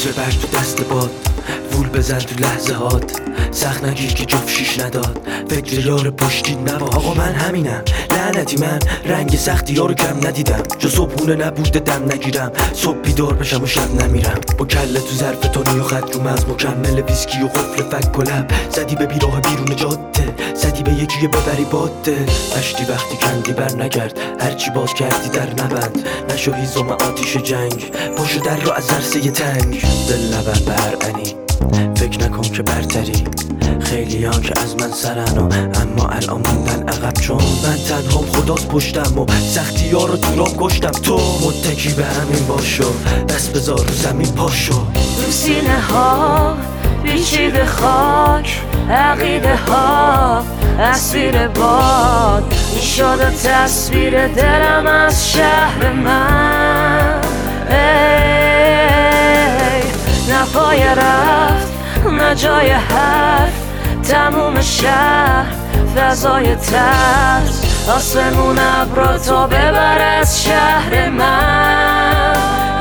عطر برگ تو دست باد، وول بزن تو لحظه هات، سخت نگیر که جفت شیش نداد، فکر یار پشتی نباش. آقا من همینم لعنتی، من رنگ سختی یارو کم ندیدم، جو صبحونه نبوده دم نگیرم، صبح بیدار بشم و شب نمیرم، با کله تو ظرف تونی و خط رو مغز، مکمل ویسکی و قفل فک و لب، زدی به بیراه بیرون جاده، زدی به یکی ببری باده، مشتی وقتی کندی بر نگرد، هرچی باز کردی در نبند، نشو هیزم آتیش جنگ، پاشو در رو از عرصه تنگ، دل نبر بر انی، فکر نکن که برتری، خیلی ها که از من سرن و اما الان موندن عقب، چون من تنهام خداست پشتم و سختی ها رو تو راه کشتم. تو متکی به همین باشو، دست بذار رو زمین پاشو. تو سینه ها پیچیده خاک، عقیده ها اسیر باد، این شده تصویر دلم از شهر من. نه پای رفت نه جای حرف، تموم شهر فضای ترس، آسمون ابرا تا ببر از شهر من.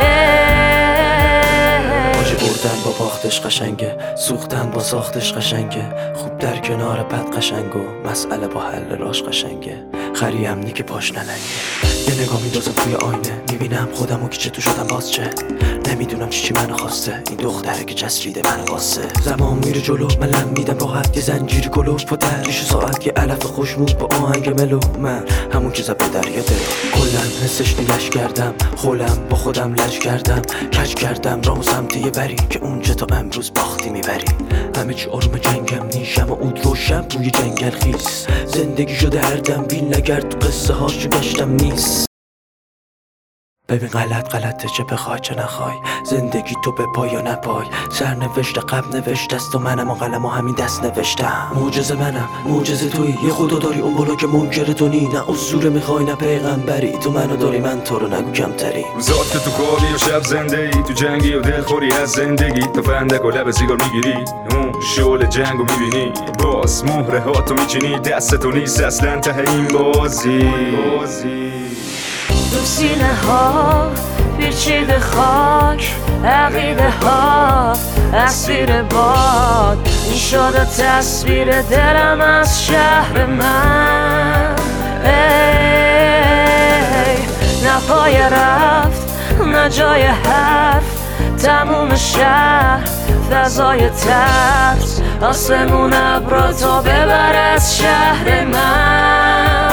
باجی بردن با باختش قشنگه، سوختن با ساختش قشنگه، خوب در کنار بد قشنگ و مسئله با حل راش قشنگه، خری امنی که پاش نلنگه. یه نگاه میدازم توی آینه، میبینم خودمو که چطور شدم باز چه، نمیدونم چی منو خواسته، این دختره که جسریده منو واسه. زمان میره جلو من لم میدم راحت، یه زنجیر گلوف و تریش ساعت، یه علف خوشمود با آهنگ ملو، من همون که زد به دریا دلو، کلن حسش نیلش کردم، خولم با خودم لج کردم، کج کردم رامو سمت یه بری که اونجا تا امروز باختی میبری. همه چی آروم جنگم نیشم و اود روشم روی جنگل خیس، زندگی شده هر دم بیل نگرد تو قصه هاشو گشتم نیست. ببین غلطه، چه بخوای چه نخوای، زندگی تو به پای یا نپای، سرنوشت قبل نوشته است و منم و قلم و همین دست نوشتم. معجزه منم معجزه تویی، یه خدا داری اون بالا که منکر تو نی، نه اسطوره میخوای نه پیغمبری، تو منو داری من تو رو نگو کمتری. روزات که تو کاری و شب زنده ای، تو جنگی و دلخوری از زندگی، تو فندک و لب سیگار میگیری، اون شعله جنگو میبینی، باز مهره ها تو میچینی، دست تو نیست اصلا ته این بازی. تو سینه ها پیچیده خاک، عقیده ها اسیر باد، این شده تصویر دلم از شهر من. نه پای رفت نه جای حرف، تموم شهر فضای ترس، آسمون ابرا تا ببر از شهر من.